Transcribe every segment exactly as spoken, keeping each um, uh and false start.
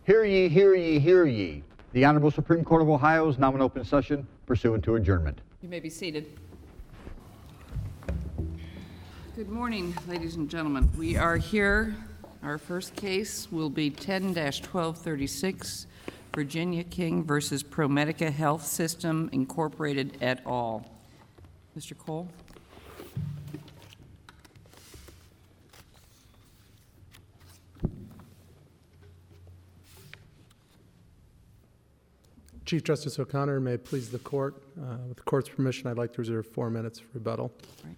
Hear ye, hear ye, hear ye. The Honorable Supreme Court of Ohio is now in open session pursuant to adjournment. You may be seated. Good morning, ladies and gentlemen. We are here. Our first case will be ten dash twelve thirty-six, Virginia King versus ProMedica Health System Incorporated et al. Mister Cole. Chief Justice O'Connor, may it please the court. Uh, with the court's permission, I'd like to reserve four minutes for rebuttal. Right.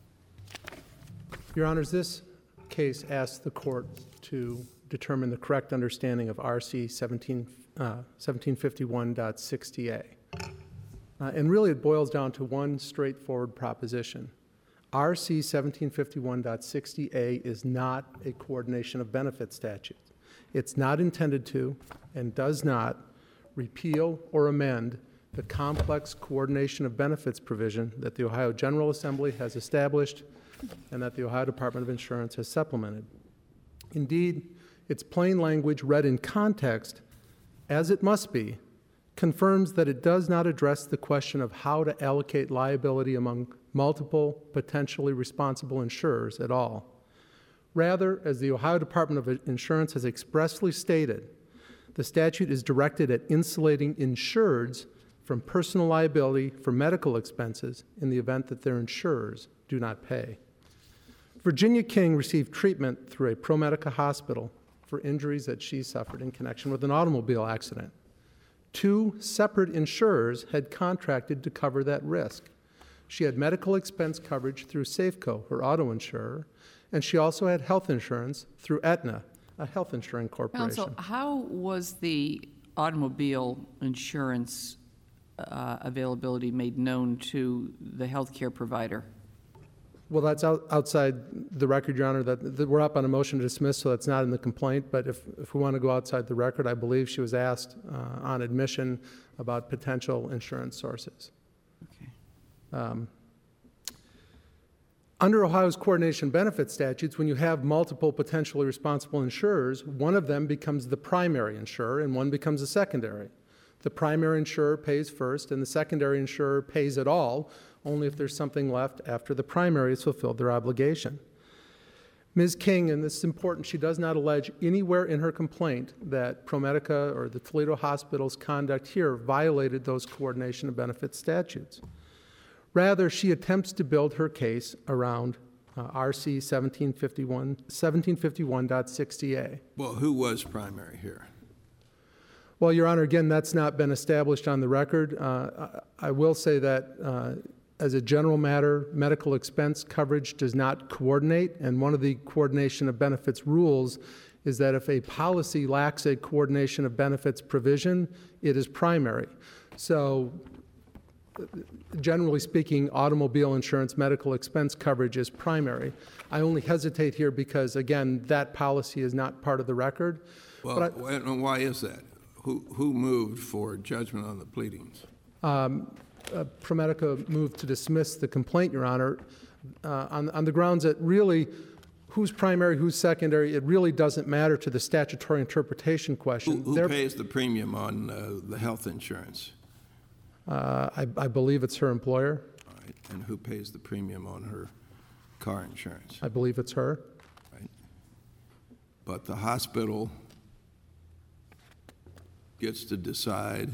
Your Honors, this case asks the court to determine the correct understanding of R C seventeen fifty-one point sixty A. Uh, and really it boils down to one straightforward proposition. R C seventeen fifty-one point sixty A is not a coordination of benefits statute. It's not intended to and does not repeal or amend the complex coordination of benefits provision that the Ohio General Assembly has established and that the Ohio Department of Insurance has supplemented. Indeed, its plain language read in context, as it must be, confirms that it does not address the question of how to allocate liability among multiple potentially responsible insurers at all. Rather, as the Ohio Department of Insurance has expressly stated, the statute is directed at insulating insureds from personal liability for medical expenses in the event that their insurers do not pay. Virginia King received treatment through a ProMedica hospital for injuries that she suffered in connection with an automobile accident. Two separate insurers had contracted to cover that risk. She had medical expense coverage through Safeco, her auto insurer, and she also had health insurance through Aetna, a health insurance corporation. Counsel, how was the automobile insurance uh, availability made known to the healthcare provider? Well, that's out, outside the record, Your Honor. That, that we're up on a motion to dismiss, so that's not in the complaint. But if, if we want to go outside the record, I believe she was asked uh, on admission about potential insurance sources. Okay. Um, Under Ohio's coordination benefit statutes, when you have multiple potentially responsible insurers, one of them becomes the primary insurer and one becomes a secondary. The primary insurer pays first and the secondary insurer pays it all, only if there's something left after the primary has fulfilled their obligation. Miz King, and this is important, she does not allege anywhere in her complaint that ProMedica or the Toledo Hospital's conduct here violated those coordination of benefit statutes. Rather, she attempts to build her case around uh, R C seventeen fifty-one point sixty A. Well, who was primary here? Well, Your Honor, again, that's not been established on the record. Uh, I, I will say that uh, as a general matter, medical expense coverage does not coordinate, and one of the coordination of benefits rules is that if a policy lacks a coordination of benefits provision, it is primary. So, generally speaking, automobile insurance medical expense coverage is primary. I only hesitate here because, again, that policy is not part of the record. Well, but I, and why is that? Who, who moved for judgment on the pleadings? Um, uh, ProMedica moved to dismiss the complaint, Your Honor, uh, on, on the grounds that really who's primary, who's secondary, it really doesn't matter to the statutory interpretation question. Who, who pays the premium on uh, the health insurance? Uh, I, I believe it's her employer. All right. And who pays the premium on her car insurance? I believe it's her. Right. But the hospital gets to decide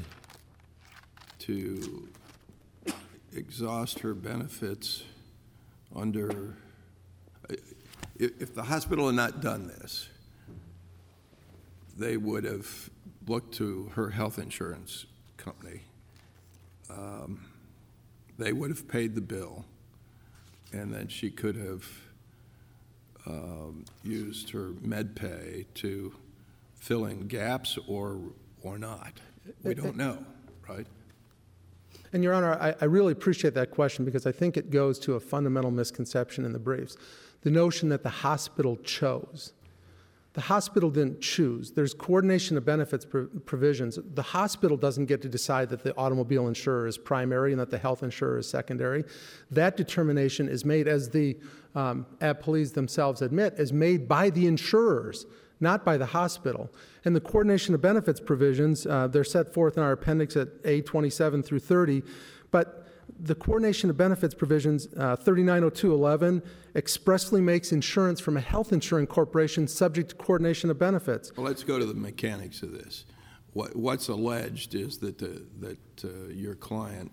to exhaust her benefits under, if, if the hospital had not done this, they would have looked to her health insurance company. Um, they would have paid the bill, and then she could have um, used her MedPay to fill in gaps or or not. We don't know, right? And Your Honor, I, I really appreciate that question because I think it goes to a fundamental misconception in the briefs. The notion that the hospital chose. The hospital didn't choose. There's coordination of benefits provisions. The hospital doesn't get to decide that the automobile insurer is primary and that the health insurer is secondary. That determination is made, as the um, appellees themselves admit, is made by the insurers, not by the hospital. And the coordination of benefits provisions, uh, they're set forth in our appendix at A twenty-seven through thirty, but the coordination of benefits provisions, uh, thirty-nine oh two eleven, expressly makes insurance from a health insurance corporation subject to coordination of benefits. Well, let's go to the mechanics of this. What, what's alleged is that the, that uh, your client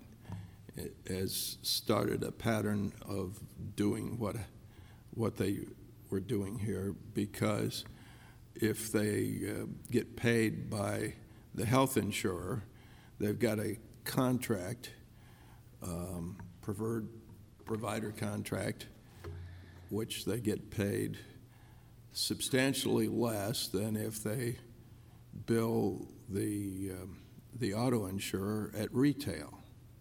has started a pattern of doing what what they were doing here, because if they uh, get paid by the health insurer, they've got a contract, um, preferred provider contract, which they get paid substantially less than if they bill the um, the auto insurer at retail.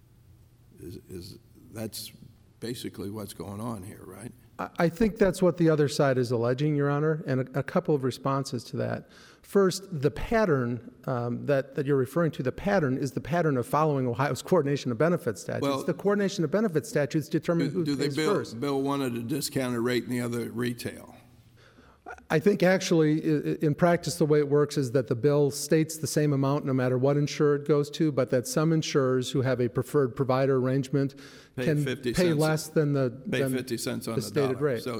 Is, is that's basically what's going on here, right? I think that's what the other side is alleging, Your Honor, and a, a couple of responses to that. First, the pattern um, that, that you're referring to, the pattern is the pattern of following Ohio's coordination of benefits statutes. Well, the coordination of benefits statutes determine Do, who do they pays bill, first. bill one at a discounted rate and the other at retail? I think actually, i- in practice, the way it works is that the bill states the same amount no matter what insurer it goes to, but that some insurers who have a preferred provider arrangement Pay can fifty pay cents less than the, Pay than fifty cents on the the stated dollar. rate. So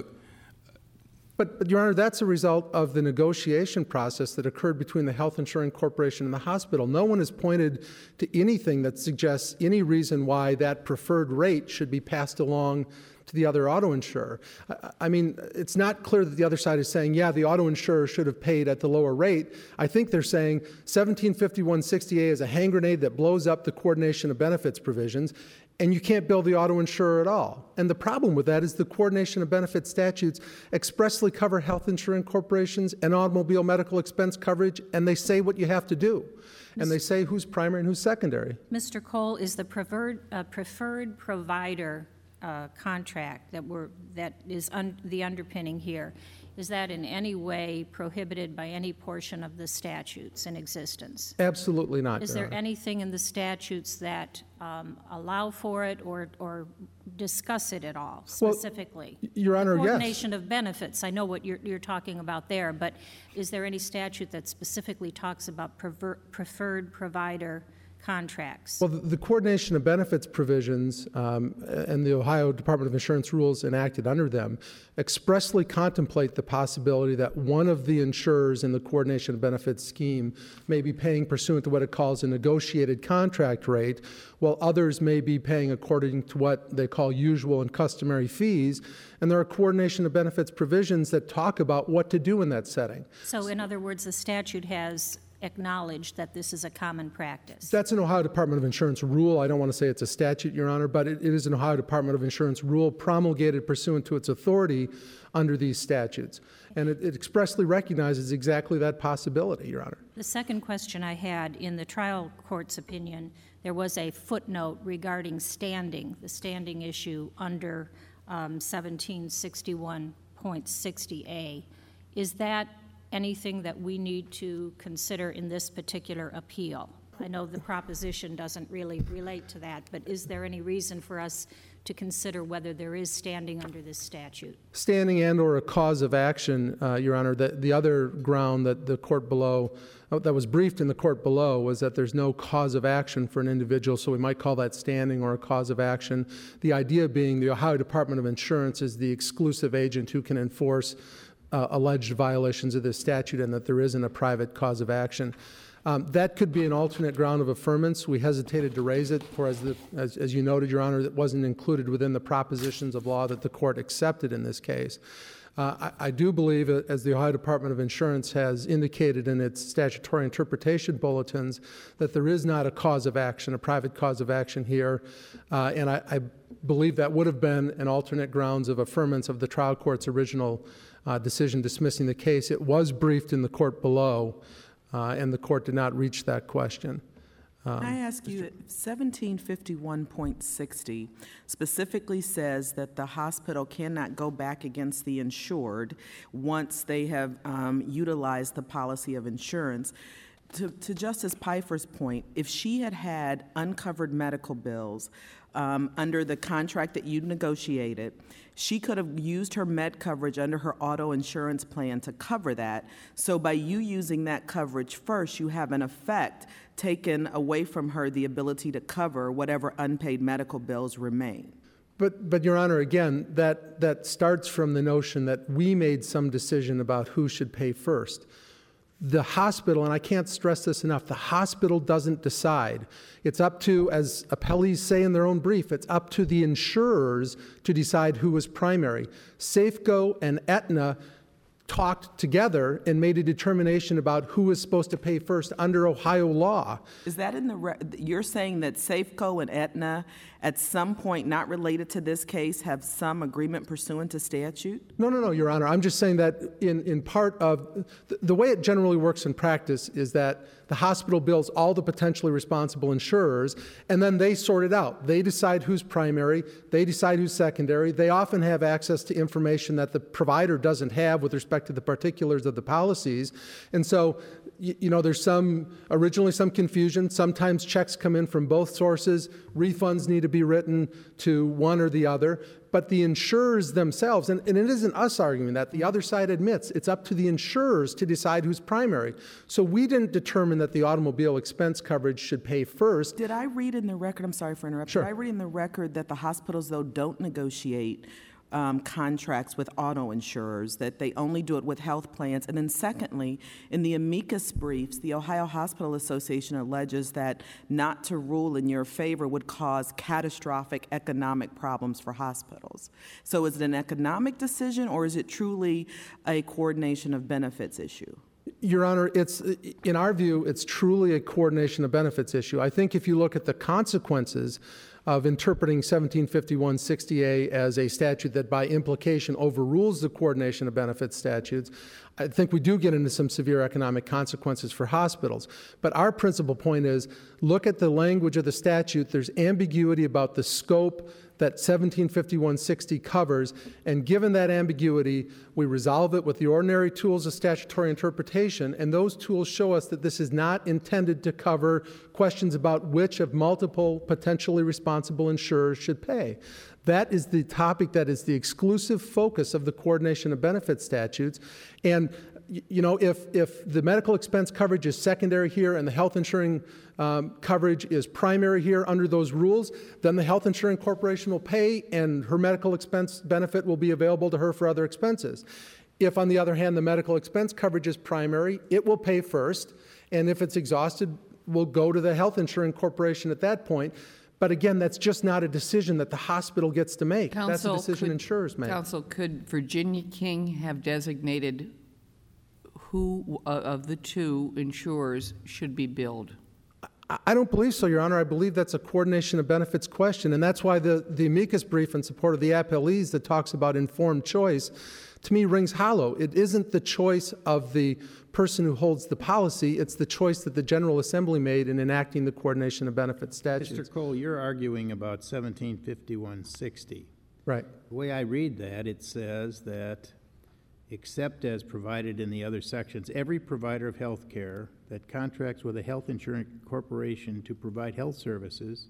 But, but, Your Honor, that's a result of the negotiation process that occurred between the health insurance corporation and the hospital. No one has pointed to anything that suggests any reason why that preferred rate should be passed along to the other auto insurer. I, I mean, it's not clear that the other side is saying, yeah, the auto insurer should have paid at the lower rate. I think they're saying seventeen fifty-one sixty A is a hand grenade that blows up the coordination of benefits provisions, and you can't bill the auto insurer at all. And the problem with that is the coordination of benefits statutes expressly cover health insurance corporations and automobile medical expense coverage, and they say what you have to do. And they say who's primary and who's secondary. Mister Cole, is the preferred, uh, preferred provider uh, contract that we're, that is un, the underpinning here, is that in any way prohibited by any portion of the statutes in existence? Absolutely not, Is Your there Honor. anything in the statutes that um, allow for it or, or discuss it at all Well, specifically? Your Honor, The yes. coordination of benefits, I know what you're, you're talking about there, but is there any statute that specifically talks about prefer, preferred provider contracts? Well, the, the coordination of benefits provisions um, and the Ohio Department of Insurance rules enacted under them expressly contemplate the possibility that one of the insurers in the coordination of benefits scheme may be paying pursuant to what it calls a negotiated contract rate, while others may be paying according to what they call usual and customary fees. And there are coordination of benefits provisions that talk about what to do in that setting. So in other words, the statute has acknowledged that this is a common practice. That's an Ohio Department of Insurance rule. I don't want to say it's a statute, Your Honor, but it, it is an Ohio Department of Insurance rule promulgated pursuant to its authority under these statutes. And it, it expressly recognizes exactly that possibility, Your Honor. The second question I had, in the trial court's opinion, there was a footnote regarding standing, the standing issue under um, seventeen sixty-one point sixty A. Is that anything that we need to consider in this particular appeal? I know the proposition doesn't really relate to that, but is there any reason for us to consider whether there is standing under this statute? Standing and or a cause of action, uh, Your Honor, the, the other ground that the court below, uh, that was briefed in the court below, was that there's no cause of action for an individual, so we might call that standing or a cause of action. The idea being the Ohio Department of Insurance is the exclusive agent who can enforce Uh, alleged violations of this statute, and that there isn't a private cause of action. Um, that could be an alternate ground of affirmance. We hesitated to raise it, for as, the, as, as you noted, Your Honor, it wasn't included within the propositions of law that the court accepted in this case. Uh, I, I do believe, uh, as the Ohio Department of Insurance has indicated in its statutory interpretation bulletins, that there is not a cause of action, a private cause of action here, uh, and I, I believe that would have been an alternate grounds of affirmance of the trial court's original Uh, decision dismissing the case. It was briefed in the court below, uh, and the court did not reach that question. Um, Can I ask you, seventeen fifty-one point sixty specifically says that the hospital cannot go back against the insured once they have um, utilized the policy of insurance. To, to Justice Pfeiffer's point, if she had had uncovered medical bills um, under the contract that you negotiated, she could have used her med coverage under her auto insurance plan to cover that. So by you using that coverage first, you have in effect taken away from her the ability to cover whatever unpaid medical bills remain. But, but Your Honor, again, that, that starts from the notion that we made some decision about who should pay first. The hospital, and I can't stress this enough, the hospital doesn't decide. It's up to, as appellees say in their own brief, it's up to the insurers to decide who is primary. Safeco and Aetna talked together and made a determination about who is supposed to pay first under Ohio law. Is that in the, re- you're saying that Safeco and Aetna, at some point not related to this case, have some agreement pursuant to statute? No, no, no, Your Honor. I'm just saying that in, in part of, the, the way it generally works in practice is that the hospital bills all the potentially responsible insurers, and then they sort it out. They decide who's primary, they decide who's secondary. They often have access to information that the provider doesn't have with respect to the particulars of the policies. And so, you, you know, there's some, originally some confusion. Sometimes checks come in from both sources. Refunds need to be written to one or the other. But the insurers themselves, and, and it isn't us arguing that, the other side admits it's up to the insurers to decide who's primary. So we didn't determine that the automobile expense coverage should pay first. Did I read in the record, I'm sorry for interrupting, Sure. did I read in the record that the hospitals, though, don't negotiate um, contracts with auto insurers, that they only do it with health plans? And then secondly, in the amicus briefs, the Ohio Hospital Association alleges that not to rule in your favor would cause catastrophic economic problems for hospitals. So is it an economic decision, or is it truly a coordination of benefits issue? Your Honor, it's, in our view, it's truly a coordination of benefits issue. I think if you look at the consequences of interpreting seventeen fifty-one sixty A as a statute that by implication overrules the coordination of benefits statutes, I think we do get into some severe economic consequences for hospitals. But our principal point is, look at the language of the statute. There's ambiguity about the scope that seventeen fifty-one sixty covers, and given that ambiguity, we resolve it with the ordinary tools of statutory interpretation, and those tools show us that this is not intended to cover questions about which of multiple potentially responsible insurers should pay. That is the topic that is the exclusive focus of the coordination of benefits statutes. And you know, if, if the medical expense coverage is secondary here and the health insuring um, coverage is primary here under those rules, then the health insuring corporation will pay and her medical expense benefit will be available to her for other expenses. If, on the other hand, the medical expense coverage is primary, it will pay first, and if it's exhausted, will go to the health insuring corporation at that point. But again, that's just not a decision that the hospital gets to make. Counsel, that's a decision could, insurers make. Counsel, could Virginia King have designated who uh, of the two insurers should be billed? I don't believe so, Your Honor. I believe that's a coordination of benefits question, and that's why the, the amicus brief in support of the appellees that talks about informed choice, to me, rings hollow. It isn't the choice of the person who holds the policy, it's the choice that the General Assembly made in enacting the coordination of benefits statutes. Mister Cole, you're arguing about seventeen fifty-one sixty. Right. The way I read that, it says that, except as provided in the other sections, every provider of health care that contracts with a health insurance corporation to provide health services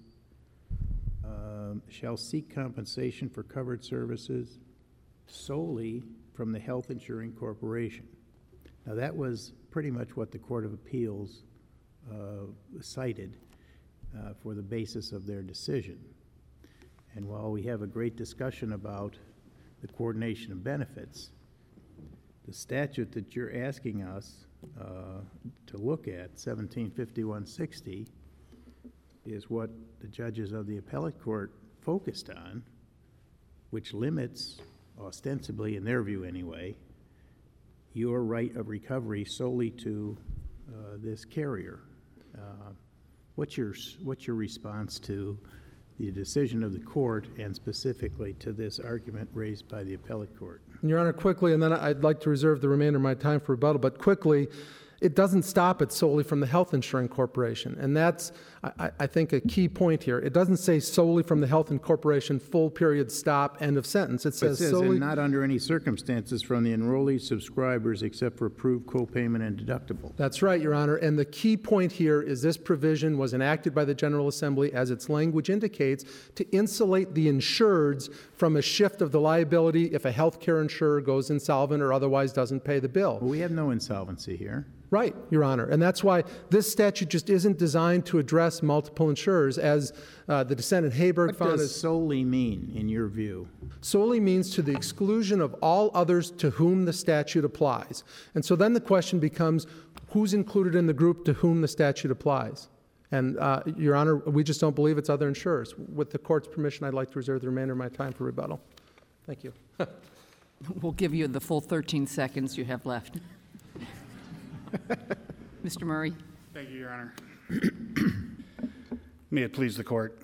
um, shall seek compensation for covered services solely from the health insuring corporation. Now, that was pretty much what the Court of Appeals uh, cited uh, for the basis of their decision. And while we have a great discussion about the coordination of benefits, the statute that you're asking us uh, to look at, seventeen fifty-one sixty, is what the judges of the appellate court focused on, which limits, ostensibly in their view anyway, your right of recovery solely to uh, this carrier. Uh, what's your what's your response to the decision of the court, and specifically to this argument raised by the appellate court? Your Honor, quickly, and then I'd like to reserve the remainder of my time for rebuttal, but quickly, it doesn't stop it solely from the health insurance corporation. And that's, I, I think, a key point here. It doesn't say solely from the health corporation, full period, stop, end of sentence. It But it says says, solely. and not under any circumstances from the enrollee subscribers except for approved co-payment and deductible. That's right, Your Honor. And the key point here is this provision was enacted by the General Assembly, as its language indicates, to insulate the insureds from a shift of the liability if a health care insurer goes insolvent or otherwise doesn't pay the bill. Well, we have no insolvency here. Right, Your Honor. And that's why this statute just isn't designed to address multiple insurers, as uh, the dissent in Hayberg What found does is solely mean, in your view? solely means to the exclusion of all others to whom the statute applies. And so then the question becomes, who's included in the group to whom the statute applies? And, uh, Your Honor, we just don't believe it's other insurers. With the court's permission, I'd like to reserve the remainder of my time for rebuttal. Thank you. We'll give you the full thirteen seconds you have left. Mister Murray. Thank you, Your Honor. May it please the court.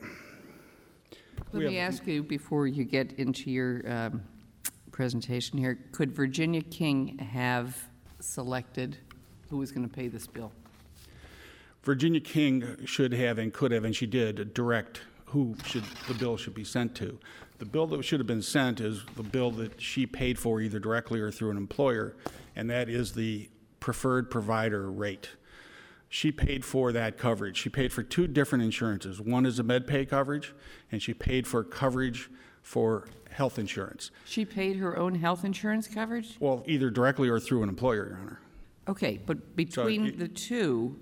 Let me ask you, before you get into your um, presentation here, could Virginia King have selected who was going to pay this bill? Virginia King should have and could have, and she did, direct who should the bill should be sent to. The bill that should have been sent is the bill that she paid for either directly or through an employer, and that is the preferred provider rate. She paid for that coverage. She paid for two different insurances. One is a MedPay coverage, and she paid for coverage for health insurance. She paid her own health insurance coverage? Well, either directly or through an employer, Your Honor. Okay, but between it- the two,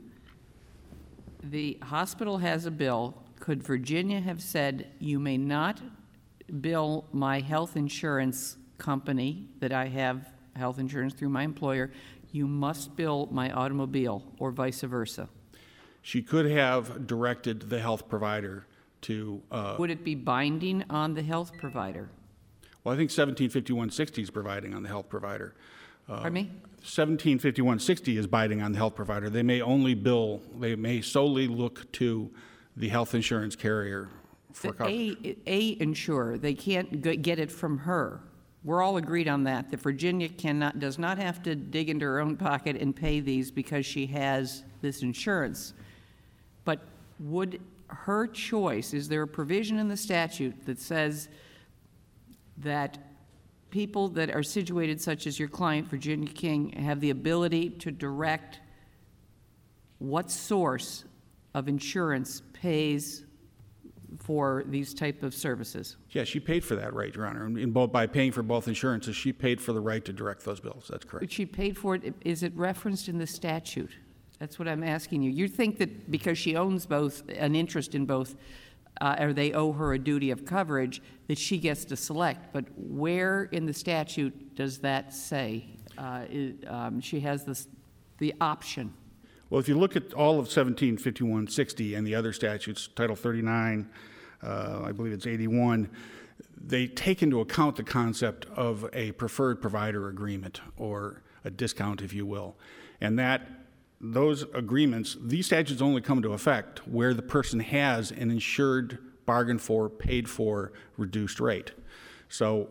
the hospital has a bill. Could Virginia have said, you may not bill my health insurance company that I have health insurance through my employer, you must bill my automobile, or vice versa? She could have directed the health provider to, uh, Would it be binding on the health provider? well, I think seventeen fifty-one sixty is providing on the health provider. Pardon me? seventeen fifty-one sixty is binding on the health provider. They may only bill, they may solely look to the health insurance carrier for The coverage. A, A insurer, they can't g- get it from her. We're all agreed on that, that Virginia cannot, does not have to dig into her own pocket and pay these because she has this insurance. But would her choice, is there a provision in the statute that says that people that are situated, such as your client, Virginia King, have the ability to direct what source of insurance pays for these type of services? Yeah, she paid for that right, Your Honor. And in both, by paying for both insurances, she paid for the right to direct those bills. That's But correct. she paid for it, is it referenced in the statute? That's what I'm asking you. You think that because she owns both, an interest in both, uh, or they owe her a duty of coverage, that she gets to select, but where in the statute does that say uh, it, um, she has this, the option? Well, if you look at all of seventeen fifty-one sixty and the other statutes, Title thirty-nine, uh, I believe it's eighty-one, they take into account the concept of a preferred provider agreement, or a discount, if you will. And that, those agreements, these statutes only come into effect where the person has an insured, bargained for, paid for, reduced rate. So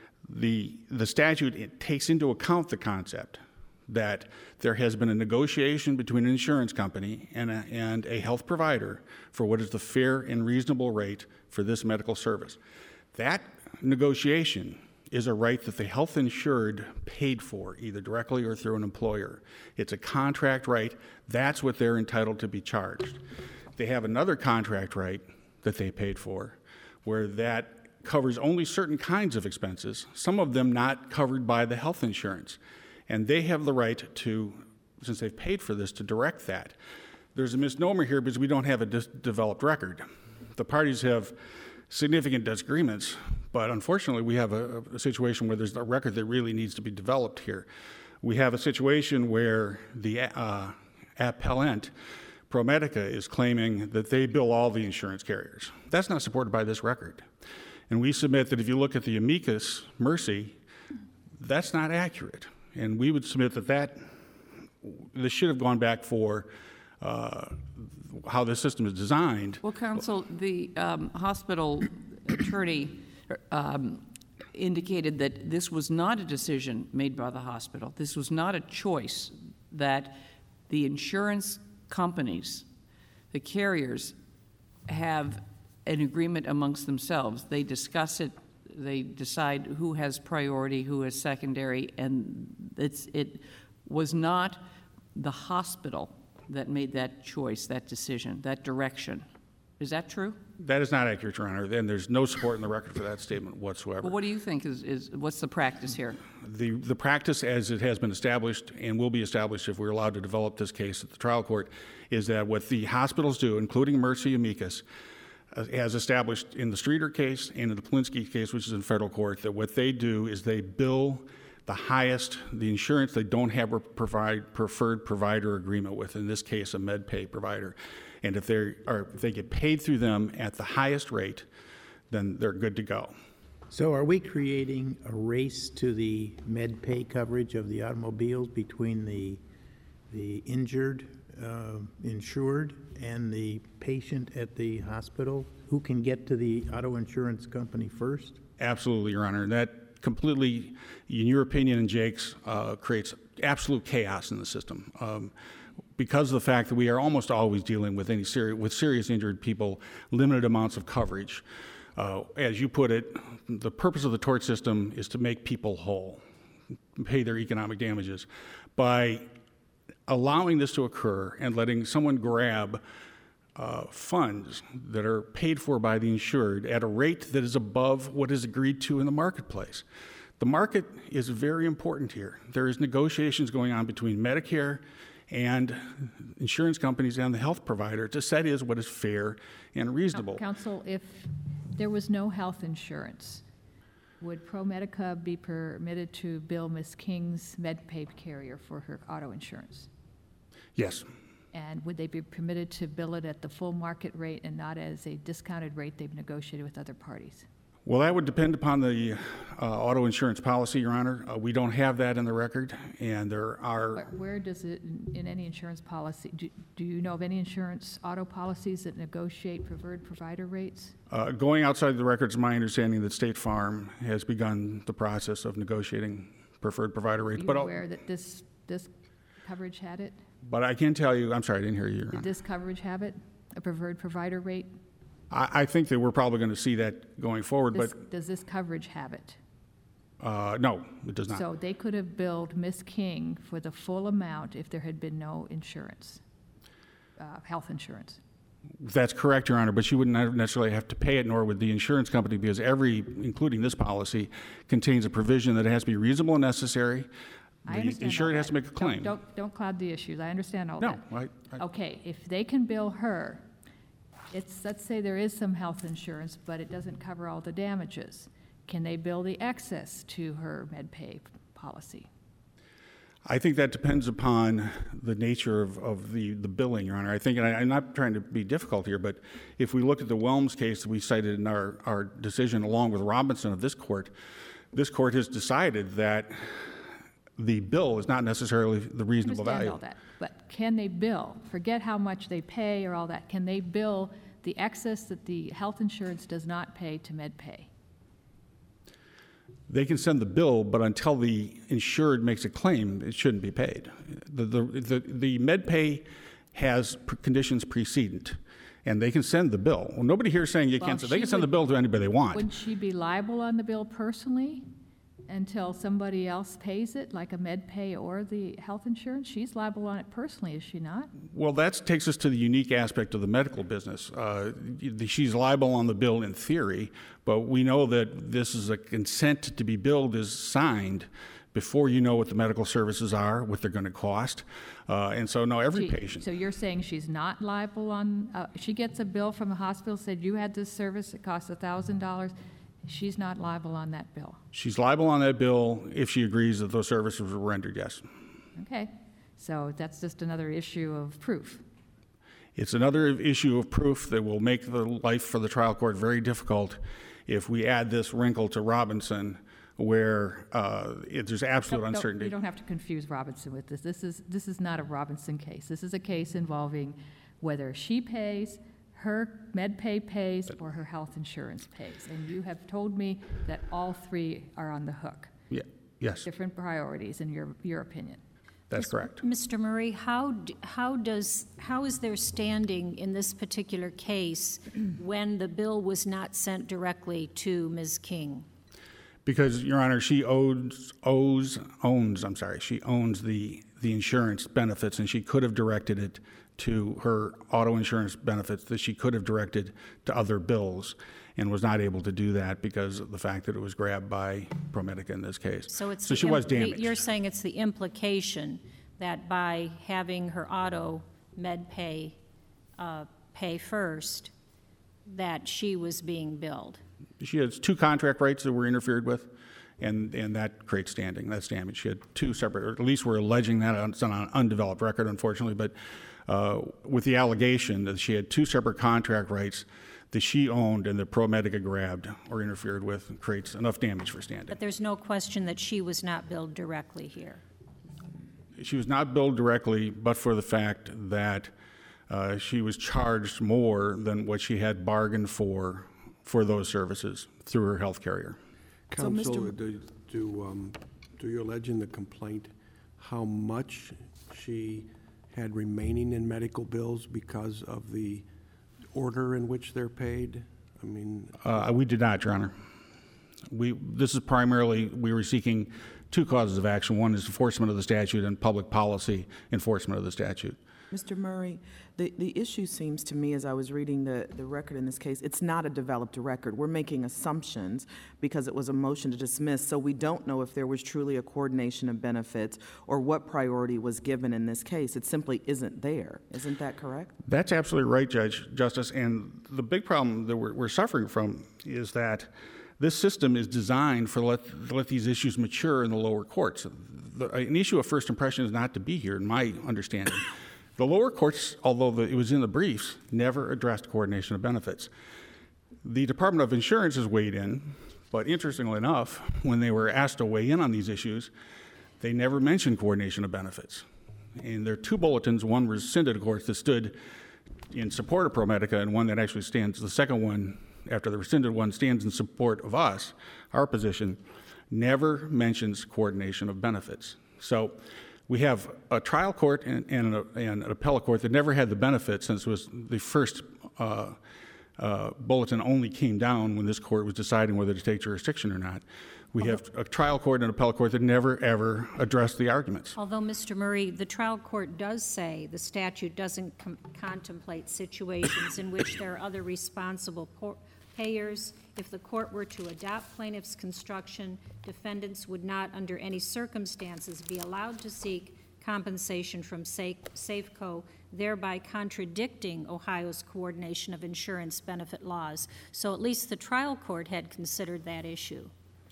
the, the statute, it takes into account the concept that there has been a negotiation between an insurance company and a, and a health provider for what is the fair and reasonable rate for this medical service. That negotiation is a right that the health insured paid for, either directly or through an employer. It's a contract right. That's what they're entitled to be charged. They have another contract right that they paid for, where that covers only certain kinds of expenses, some of them not covered by the health insurance. And they have the right to, since they've paid for this, to direct that. There's a misnomer here because we don't have a dis- developed record. The parties have significant disagreements, but unfortunately we have a, a situation where there's a record that really needs to be developed here. We have a situation where the uh, appellant, ProMedica, is claiming that they bill all the insurance carriers. That's not supported by this record. And we submit that if you look at the amicus Mercy, that's not accurate. And we would submit that that, this should have gone back for uh, how the system is designed. Well, counsel, the um, hospital attorney um, indicated that this was not a decision made by the hospital. This was not a choice, that the insurance companies, the carriers, have an agreement amongst themselves. They discuss it, they decide who has priority, who has secondary, and it's, it was not the hospital that made that choice, that decision, that direction. Is that true? That is not accurate, Your Honor, and there's no support in the record for that statement whatsoever. Well, what do you think is, is what's the practice here? The, the practice, as it has been established and will be established if we're allowed to develop this case at the trial court, is that what the hospitals do, including Mercy Amicus, uh, as established in the Streeter case and in the Polinsky case, which is in federal court, that what they do is they bill the highest, the insurance they don't have a provide, preferred provider agreement with, in this case, a MedPay provider. And if, they are, if they get paid through them at the highest rate, then they're good to go. So are we creating a race to the med pay coverage of the automobiles between the, the injured, uh, insured, and the patient at the hospital? Who can get to the auto insurance company first? Absolutely, Your Honor. That completely, in your opinion and Jake's, uh, creates absolute chaos in the system. Um, because of the fact that we are almost always dealing with any seri- with serious injured people, limited amounts of coverage. Uh, as you put it, the purpose of the tort system is to make people whole, pay their economic damages. By allowing this to occur and letting someone grab uh, funds that are paid for by the insured at a rate that is above what is agreed to in the marketplace. The market is very important here. There is negotiations going on between Medicare and insurance companies and the health provider to set is what is fair and reasonable. Counsel, if there was no health insurance, would ProMedica be permitted to bill Miz King's MedPay carrier for her auto insurance? Yes. And would they be permitted to bill it at the full market rate and not as a discounted rate they've negotiated with other parties? Well, that would depend upon the uh, auto insurance policy, Your Honor. Uh, we don't have that in the record, and there are... Where, where does it, in, in any insurance policy, do, do you know of any insurance auto policies that negotiate preferred provider rates? Uh, going outside the records, my understanding that State Farm has begun the process of negotiating preferred provider rates. Are you but aware that this, this coverage had it? But I can tell you, I'm sorry, I didn't hear you, Your Honor. Did this coverage have it, a preferred provider rate? I, I think that we're probably going to see that going forward, This, but does this coverage have it? uh, no, it does not. So they could have billed Miz King for the full amount if there had been no insurance, uh, health insurance. That's correct, Your Honor, but she wouldn't necessarily have to pay it, nor would the insurance company, because every, including this policy, contains a provision that it has to be reasonable and necessary. I The understand all insured has that. to make a Don't- claim. Don't, don't cloud the issues. I understand all No, that. I, I, Okay, if they can bill her, it's, let's say there is some health insurance, but it doesn't cover all the damages. Can they bill the excess to her MedPay policy? I think that depends upon the nature of, of the, the billing, Your Honor. I think, and I, I'm not trying to be difficult here, but if we look at the Whelms case that we cited in our, our decision along with Robinson of this court, this court has decided that the bill is not necessarily the reasonable I understand value. all that, but can they bill? Forget how much they pay or all that. Can they bill the excess that the health insurance does not pay to MedPay? They can send the bill, but until the insured makes a claim, it shouldn't be paid. The, the, the, the MedPay has p- conditions precedent, and they can send the bill. Well, nobody here is saying you Well, can't. They she can send the would- bill to anybody they want. Wouldn't she be liable on the bill personally until somebody else pays it, like a MedPay or the health insurance? She's liable on it personally, is she not? Well, that takes us to the unique aspect of the medical business. Uh, she's liable on the bill in theory, but we know that this is a consent to be billed is signed before you know what the medical services are, what they're going to cost. Uh, and so, no, every She- patient. So you're saying she's not liable on, uh, she gets a bill from the hospital, said you had this service, it costs one thousand dollars. She's not liable on that bill. She's liable on that bill if she agrees that those services were rendered, yes. Okay, so that's just another issue of proof. It's another issue of proof that will make the life for the trial court very difficult if we add this wrinkle to Robinson, where uh, it, there's absolute Don't- don't- uncertainty. You don't have to confuse Robinson with this. This is, this is not a Robinson case. This is a case involving whether she pays, her MedPay pays, or her health insurance pays. And you have told me that all three are on the hook. Yeah, yes, Different priorities in your, your opinion. That's correct. Mister Murray, how, d- how does, how is there standing in this particular case when the bill was not sent directly to Miz King? Because, Your Honor, she owes, owes, owns, I'm sorry, she owns the, the insurance benefits, and she could have directed it to her auto insurance benefits that she could have directed to other bills, and was not able to do that because of the fact that it was grabbed by ProMedica in this case. So it's so the she im- was the- damaged. You're saying it's the implication that by having her auto med pay, uh, pay first, that she was being billed? She has two contract rights that were interfered with, and, and that creates standing. That's damage. She had two separate, or at least we're alleging that. It's on an undeveloped record, unfortunately, but uh, with the allegation that she had two separate contract rights that she owned and that ProMedica grabbed or interfered with, creates enough damage for standing. But there's no question that she was not billed directly here. She was not billed directly, but for the fact that uh, she was charged more than what she had bargained for for those services through her health carrier. So, Mister Counsel, M- do, do, um, do you allege in the complaint how much she had remaining in medical bills because of the order in which they're paid? I mean, Uh, we did not, Your Honor. We, this is primarily, we were seeking two causes of action. One is enforcement of the statute and public policy enforcement of the statute. Mister Murray, the, the issue seems to me, as I was reading the, the record in this case, it's not a developed record. We're making assumptions because it was a motion to dismiss, so we don't know if there was truly a coordination of benefits or what priority was given in this case. It simply isn't there. Isn't that correct? That's absolutely right, Judge Justice. And the big problem that we're, we're suffering from is that this system is designed for let, to let these issues mature in the lower courts. The, an issue of first impression is not to be here, in my understanding. The lower courts, although the, it was in the briefs, never addressed coordination of benefits. The Department of Insurance has weighed in, but interestingly enough, when they were asked to weigh in on these issues, they never mentioned coordination of benefits. And there are two bulletins, one rescinded, of course, that stood in support of ProMedica, and one that actually stands, the second one, after the rescinded one, stands in support of us, our position, never mentions coordination of benefits. So we have a trial court and, and, a, and an appellate court that never had the benefit, since it was the first uh, uh, bulletin only came down when this court was deciding whether to take jurisdiction or not. We have a trial court and an appellate court that never, ever addressed the arguments. Although, Mister Murray, the trial court does say the statute doesn't com- contemplate situations in which there are other responsible por- payers. If the court were to adopt plaintiff's construction, defendants would not, under any circumstances, be allowed to seek compensation from Sa- Safeco, thereby contradicting Ohio's coordination of insurance benefit laws. So at least the trial court had considered that issue.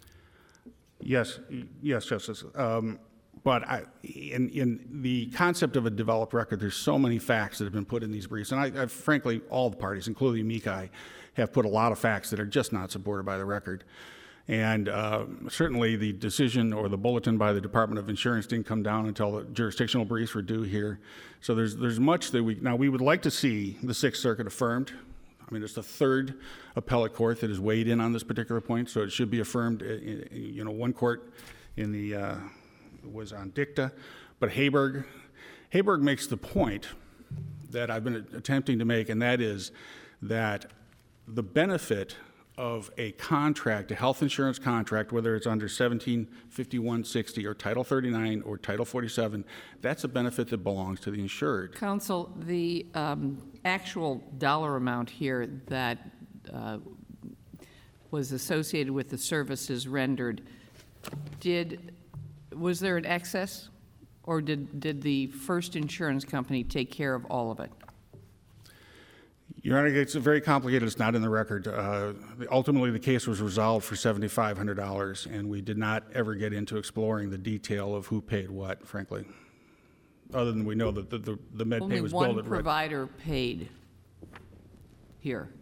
Yes, yes, Justice. Um, but I, in, in the concept of a developed record, there's so many facts that have been put in these briefs, and I, I frankly, all the parties, including amici, have put a lot of facts that are just not supported by the record. And uh, certainly the decision or the bulletin by the Department of Insurance didn't come down until the jurisdictional briefs were due here. So there's, there's much that we, now we would like to see the Sixth Circuit affirmed. I mean, it's the third appellate court that has weighed in on this particular point, so it should be affirmed. You know, one court in the, uh, was on dicta, but Hayberg, Hayberg makes the point that I've been attempting to make, and that is that the benefit of a contract, a health insurance contract, whether it's under seventeen fifty-one sixty or Title thirty-nine or Title forty-seven, that's a benefit that belongs to the insured. Counsel, the um, actual dollar amount here that uh, was associated with the services rendered, did, was there an excess, or did, did the first insurance company take care of all of it? Your Honor, it's very complicated. It's not in the record. Uh, ultimately, the case was resolved for seven thousand five hundred dollars, and we did not ever get into exploring the detail of who paid what, frankly, other than we know that the, the, the med pay was billed Only at one provider paid here.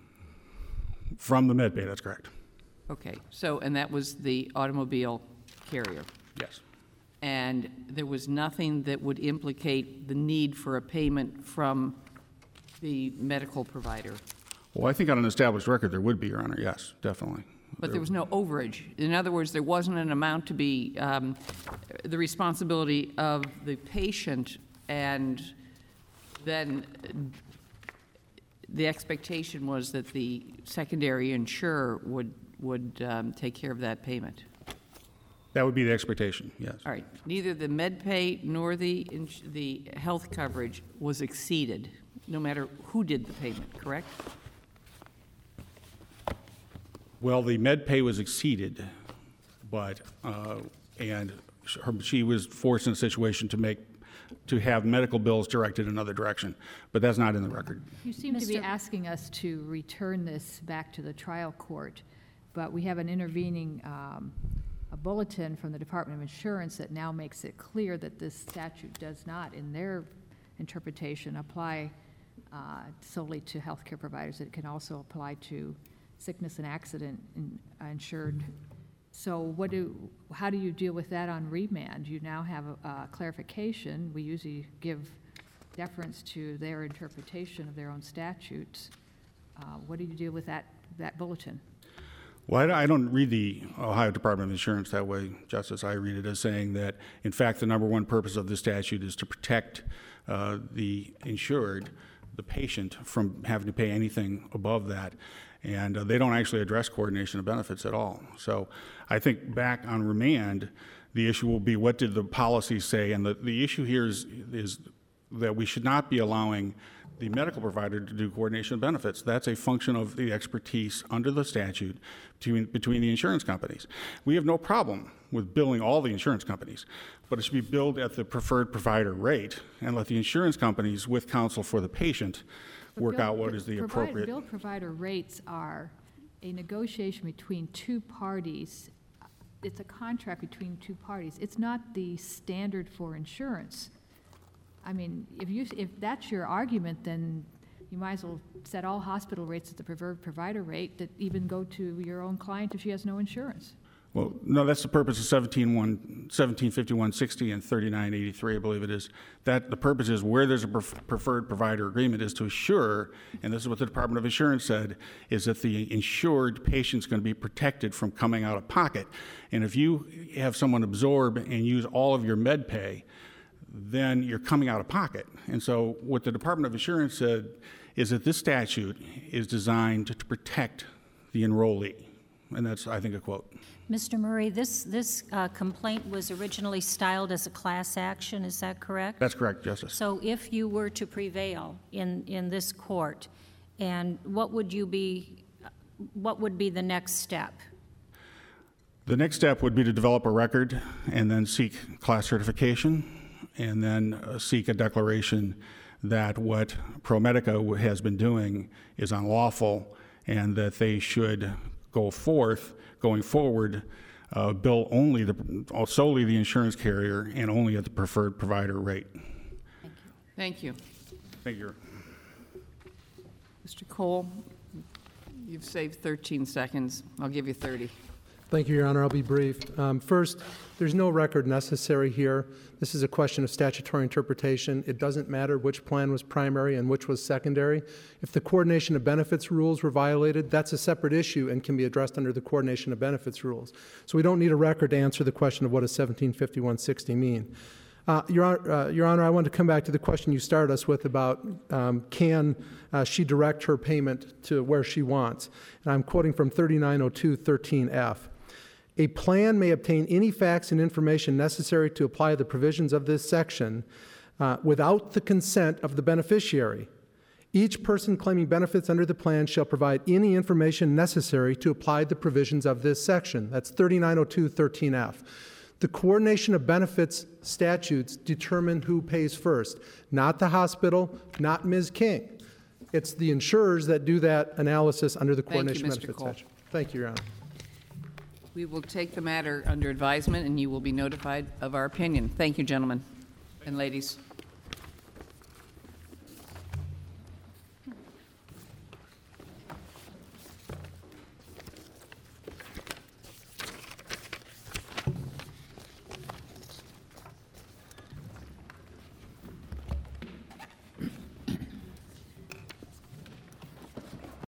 From the med pay, that's correct. Okay, so, and that was the automobile carrier. Yes. And there was nothing that would implicate the need for a payment from the medical provider. Well, I think on an established record there would be, Your Honor. Yes, definitely. But there was no overage. In other words, there wasn't an amount to be um, the responsibility of the patient, and then the expectation was that the secondary insurer would, would um, take care of that payment. That would be the expectation, yes. All right. Neither the MedPay nor the, ins- the health coverage was exceeded, no matter who did the payment, correct? Well, the med pay was exceeded, but, uh, and her- she was forced in a situation to make, to have medical bills directed another direction, but that's not in the record. You seem to be Mister asking us to return this back to the trial court, but we have an intervening um, a bulletin from the Department of Insurance that now makes it clear that this statute does not, in their interpretation, apply uh, solely to healthcare providers. It can also apply to sickness and accident in, uh, insured. So what do, how do you deal with that on remand? You now have a, a clarification. We usually give deference to their interpretation of their own statutes. Uh, what do you deal with that, that bulletin? Well, I don't- I don't read the Ohio Department of Insurance that way, Justice. I read it as saying that, in fact, the number one purpose of this statute is to protect uh, the insured, the patient, from having to pay anything above that. And uh, they don't actually address coordination of benefits at all. So I think back on remand, the issue will be, what did the policy say? And the, the issue here is, is that we should not be allowing the medical provider to do coordination of benefits. That's a function of the expertise under the statute between, between the insurance companies. We have no problem with billing all the insurance companies, but it should be billed at the preferred provider rate and let the insurance companies, with counsel for the patient, But work bill- out what is the provide- appropriate. Bill provider rates are a negotiation between two parties. It's a contract between two parties. It's not the standard for insurance. I mean, if you, if that's your argument, then you might as well set all hospital rates at the preferred provider rate that even go to your own client if she has no insurance. Well, no, that's the purpose of seventeen fifty-one sixty and thirty-nine eighty-three, I believe it is. That the purpose is where there's a pref- preferred provider agreement is to assure, and this is what the Department of Insurance said, is that the insured patient's going to be protected from coming out of pocket. And if you have someone absorb and use all of your med pay, then you're coming out of pocket. And so what the Department of Insurance said is that this statute is designed to, to protect the enrollee. And that's, I think, a quote. Mister Murray, this, this uh, complaint was originally styled as a class action, is that correct? That's correct, Justice. So if you were to prevail in, in this court, and what would you be, what would be the next step? The next step would be to develop a record and then seek class certification, and then uh, seek a declaration that what ProMedica has been doing is unlawful, and that they should go forth, going forward, uh, bill only the, solely the insurance carrier and only at the preferred provider rate. Thank you. Thank you. Mister Cole, you've saved thirteen seconds. I'll give you thirty. Thank you, Your Honor. I'll be brief. Um, First, there's no record necessary here. This is a question of statutory interpretation. It doesn't matter which plan was primary and which was secondary. If the coordination of benefits rules were violated, that's a separate issue and can be addressed under the coordination of benefits rules. So we don't need a record to answer the question of what does seventeen fifty-one sixty mean. Uh, Your, Hon- uh, Your Honor, I want to come back to the question you started us with about um, can uh, she direct her payment to where she wants. And I'm quoting from thirty-nine oh two thirteen F. A plan may obtain any facts and information necessary to apply the provisions of this section uh, without the consent of the beneficiary. Each person claiming benefits under the plan shall provide any information necessary to apply the provisions of this section. That's thirty-nine oh two thirteen F. The coordination of benefits statutes determine who pays first, not the hospital, not Miz King. It's the insurers that do that analysis under the Thank you, coordination of Mister benefits Cole. statute. Thank you, Your Honor. We will take the matter under advisement, and you will be notified of our opinion. Thank you, gentlemen and ladies.